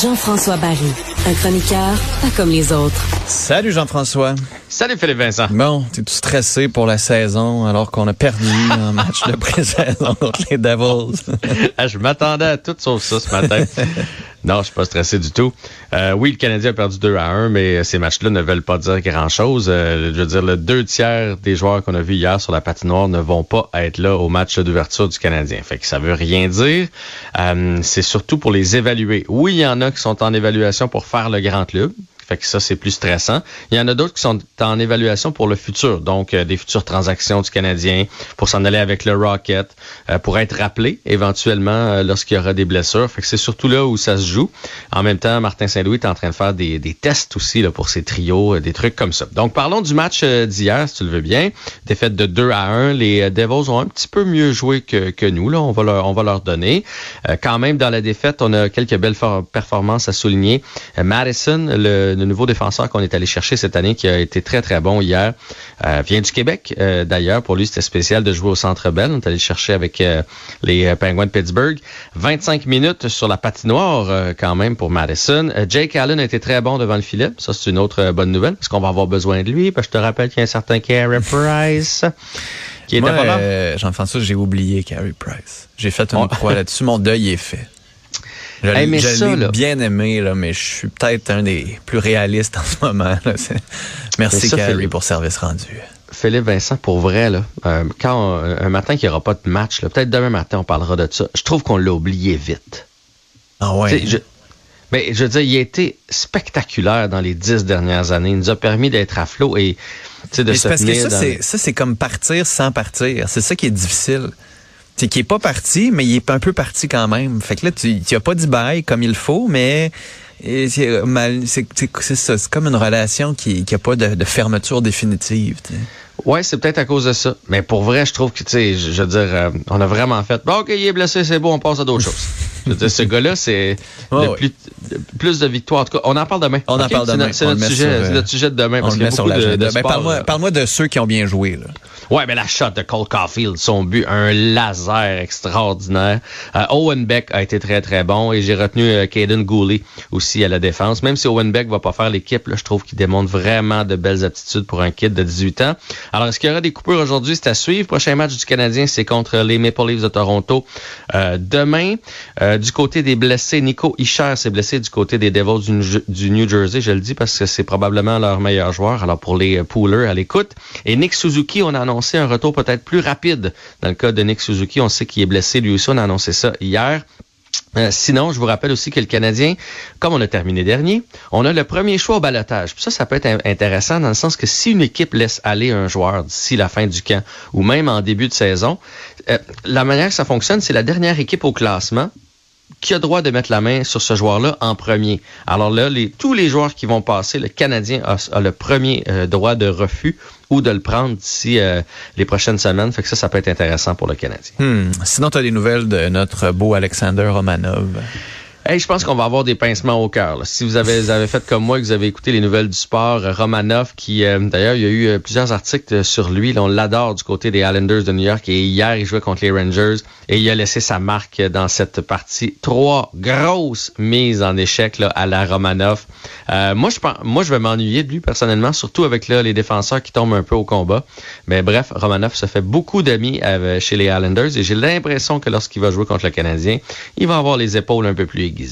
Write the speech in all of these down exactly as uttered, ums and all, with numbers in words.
Jean-François Barry, un chroniqueur pas comme les autres. Salut Jean-François. Salut Philippe Vincent. Bon, t'es tout stressé pour la saison alors qu'on a perdu un match de pré-saison contre les Devils. Ah, je m'attendais à tout sauf ça ce matin. Non, je suis pas stressé du tout. Euh, oui, le Canadien a perdu deux à un, mais ces matchs-là ne veulent pas dire grand-chose. Euh, je veux dire, le deux tiers des joueurs qu'on a vus hier sur la patinoire ne vont pas être là au match d'ouverture du Canadien. Fait que ça veut rien dire. Euh, c'est surtout pour les évaluer. Oui, il y en a qui sont en évaluation pour faire le grand club. Fait que ça, c'est plus stressant. Il y en a d'autres qui sont en évaluation pour le futur, donc euh, des futures transactions du Canadien, pour s'en aller avec le Rocket, euh, pour être rappelé éventuellement euh, lorsqu'il y aura des blessures. Fait que c'est surtout là où ça se joue. En même temps, Martin Saint-Louis est en train de faire des, des tests aussi là, pour ses trios, euh, des trucs comme ça. Donc, parlons du match euh, d'hier, si tu le veux bien. Défaite de deux à un. Les euh, Devils ont un petit peu mieux joué que, que nous, là. On va leur, on va leur donner. Euh, quand même, dans la défaite, on a quelques belles for- performances à souligner. Euh, Madison, le le nouveau défenseur qu'on est allé chercher cette année, qui a été très, très bon hier, euh, vient du Québec, euh, d'ailleurs. Pour lui, c'était spécial de jouer au Centre Bell. On est allé le chercher avec euh, les euh, Penguins de Pittsburgh. vingt-cinq minutes sur la patinoire, euh, quand même, pour Madison. Euh, Jake Allen a été très bon devant le filet. Ça, c'est une autre euh, bonne nouvelle, parce qu'on va avoir besoin de lui. Parce que je te rappelle qu'il y a un certain Carey Price qui était Moi, pas là. Euh, Jean-François, j'ai oublié Carey Price. J'ai fait une oh. croix là-dessus. Mon deuil est fait. Je, hey, mais je ça, l'ai là. bien aimé, là, mais je suis peut-être un des plus réalistes en ce moment. Là. Merci, Carey, pour service rendu. Philippe Vincent, pour vrai, là, euh, quand on, un matin qu'il n'y aura pas de match, là, peut-être demain matin, on parlera de ça. Je trouve qu'on l'a oublié vite. Ah ouais? Je, mais je veux dire, il a été spectaculaire dans les dix dernières années. Il nous a permis d'être à flot et de mais se parce tenir que ça, dans... c'est, ça, c'est comme partir sans partir. C'est ça qui est difficile. C'est qu'il est pas parti, mais il est un peu parti quand même. Fait que là, tu n'as pas dit bye comme il faut, mais c'est, mal, c'est, c'est, c'est ça. C'est comme une relation qui n'a pas de, de fermeture définitive. T'sais. Ouais, c'est peut-être à cause de ça. Mais pour vrai, je trouve que, tu sais, je, je veux dire, euh, on a vraiment fait, bon, OK, il est blessé, c'est beau, on passe à d'autres choses. Je veux dire, ce gars-là, c'est oh, de oui. plus, de, plus de victoires. En tout cas, on en parle demain. On okay? en parle demain. C'est, notre, c'est, notre, sujet, sur, c'est notre sujet de demain. On parce le qu'il y a met sur beaucoup de, l'agenda. de ben, sport, parle-moi, là. parle-moi de ceux qui ont bien joué, là. Ouais, mais la shot de Cole Caulfield, son but, un laser extraordinaire. Euh, Owen Beck a été très, très bon. Et j'ai retenu euh, Caden Gooley aussi à la défense. Même si Owen Beck va pas faire l'équipe, là, je trouve qu'il démontre vraiment de belles aptitudes pour un kid de dix-huit ans. Alors, est-ce qu'il y aura des coupures aujourd'hui? C'est à suivre. Prochain match du Canadien, c'est contre les Maple Leafs de Toronto euh, demain. Euh, du côté des blessés, Nico Hischier s'est blessé du côté des Devils du, du New Jersey. Je le dis parce que c'est probablement leur meilleur joueur. Alors, pour les poolers à l'écoute. Et Nick Suzuki, on a annoncé un retour peut-être plus rapide. Dans le cas de Nick Suzuki, on sait qu'il est blessé lui aussi. On a annoncé ça hier. Euh, sinon, je vous rappelle aussi que le Canadien, comme on a terminé dernier, on a le premier choix au ballottage. Puis ça, ça peut être intéressant dans le sens que si une équipe laisse aller un joueur d'ici la fin du camp ou même en début de saison, euh, la manière que ça fonctionne, c'est la dernière équipe au classement qui a droit de mettre la main sur ce joueur-là en premier. Alors là, les, tous les joueurs qui vont passer, le Canadien a, a le premier euh, droit de refus ou de le prendre d'ici euh, les prochaines semaines. Fait que ça, ça peut être intéressant pour le Canadien. Hmm. Sinon, tu as des nouvelles de notre beau Alexander Romanov. Hey, je pense qu'on va avoir des pincements au cœur. Là. Si vous avez, vous avez fait comme moi, que vous avez écouté les nouvelles du sport, Romanov, qui euh, d'ailleurs, il y a eu euh, plusieurs articles sur lui. Là, on l'adore du côté des Islanders de New York. Et hier, il jouait contre les Rangers et il a laissé sa marque dans cette partie. Trois grosses mises en échec là, à la Romanov. Euh, moi, je pense, moi, je vais m'ennuyer de lui personnellement, surtout avec là, les défenseurs qui tombent un peu au combat. Mais bref, Romanov se fait beaucoup d'amis euh, chez les Islanders et j'ai l'impression que lorsqu'il va jouer contre le Canadien, il va avoir les épaules un peu plus aiguisées.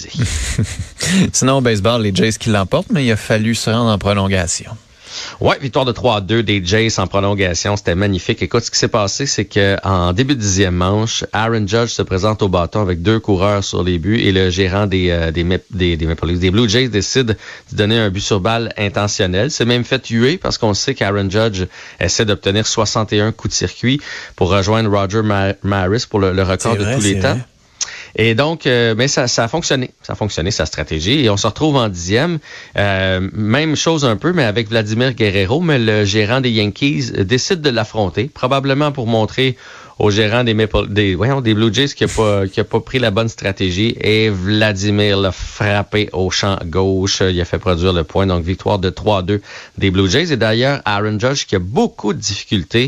Sinon, au baseball, les Jays qui l'emportent, mais il a fallu se rendre en prolongation. Ouais, victoire de trois à deux des Jays en prolongation, c'était magnifique. Écoute, ce qui s'est passé, c'est que en début de dixième manche, Aaron Judge se présente au bâton avec deux coureurs sur les buts et le gérant des euh, des, des, des, des, des Blue Jays décide de donner un but sur balle intentionnel. C'est même fait tuer parce qu'on sait qu'Aaron Judge essaie d'obtenir soixante et un coups de circuit pour rejoindre Roger Mar- Maris pour le, le record c'est de vrai, tous les temps. Vrai. Et donc, euh, mais ça, ça a fonctionné. Ça a fonctionné, sa stratégie. Et on se retrouve en dixième. Euh, même chose un peu, mais avec Vladimir Guerrero. Mais le gérant des Yankees décide de l'affronter, probablement pour montrer au gérant des Maple, des, voyons, des Blue Jays qui a pas, qui a pas pris la bonne stratégie. Et Vladimir l'a frappé au champ gauche. Il a fait produire le point. Donc, victoire de trois à deux des Blue Jays. Et d'ailleurs, Aaron Judge qui a beaucoup de difficultés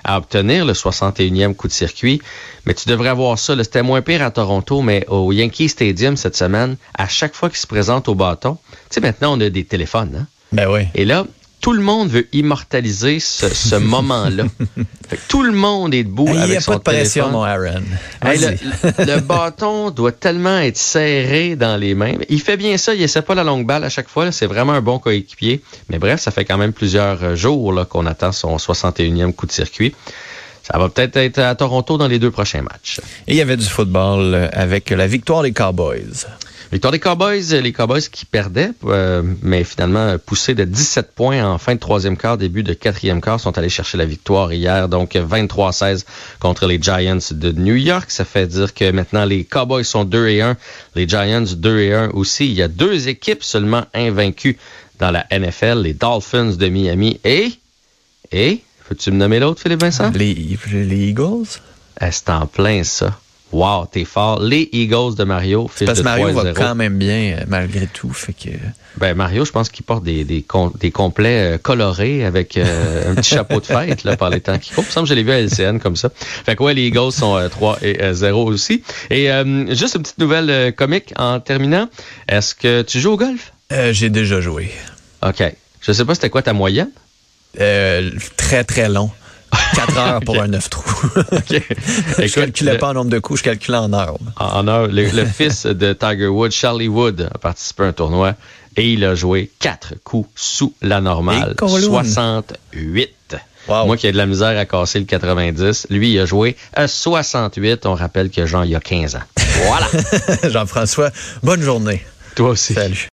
à obtenir le soixante et unième coup de circuit. Mais tu devrais voir ça. Là, c'était moins pire à Toronto, mais au Yankee Stadium cette semaine, à chaque fois qu'il se présente au bâton, tu sais, maintenant, on a des téléphones. Hein? Ben oui. Et là, tout le monde veut immortaliser ce, ce moment-là. Fait que tout le monde est debout hey, avec son téléphone. Il n'y a pas de pression, mon Aaron. Hey, le, le bâton doit tellement être serré dans les mains. Il fait bien ça, il essaie pas la longue balle à chaque fois. Là. C'est vraiment un bon coéquipier. Mais bref, ça fait quand même plusieurs jours là, qu'on attend son soixante et unième coup de circuit. Ça va peut-être être à Toronto dans les deux prochains matchs. Et il y avait du football avec la victoire des Cowboys. Victoire des Cowboys, les Cowboys qui perdaient, euh, mais finalement poussés de dix-sept points en fin de troisième quart, début de quatrième quart, sont allés chercher la victoire hier, donc vingt-trois à seize contre les Giants de New York. Ça fait dire que maintenant les Cowboys sont deux et un, les Giants deux et un aussi. Il y a deux équipes seulement invaincues dans la N F L, les Dolphins de Miami et... et... Peux-tu me nommer l'autre, Philippe Vincent? Les, les Eagles? Eh, c'est en plein ça. Wow, t'es fort. Les Eagles de Mario, fils parce de Mario trois va quand même bien, euh, malgré tout. Fait que... Ben, Mario, je pense qu'il porte des, des, com- des complets euh, colorés avec euh, un petit chapeau de fête là, par les temps qui courent. Il me semble que je l'ai vu à L C N comme ça. Fait que ouais, les Eagles sont euh, trois et zéro aussi. Et euh, juste une petite nouvelle euh, comique en terminant. Est-ce que tu joues au golf? Euh, j'ai déjà joué. OK. Je sais pas c'était quoi ta moyenne? Euh, très, très long. quatre heures pour okay. un neuf trous. Okay. Je Écoute, calculais le... pas en nombre de coups, je calculais en heures. En heures. Le, le fils de Tiger Woods, Charlie Wood, a participé à un tournoi et il a joué quatre coups sous la normale. soixante-huit. Wow. Moi qui ai de la misère à casser le quatre-vingt-dix, lui, il a joué à soixante-huit. On rappelle que Jean, il y a quinze ans. Voilà. Jean-François, bonne journée. Toi aussi. Salut.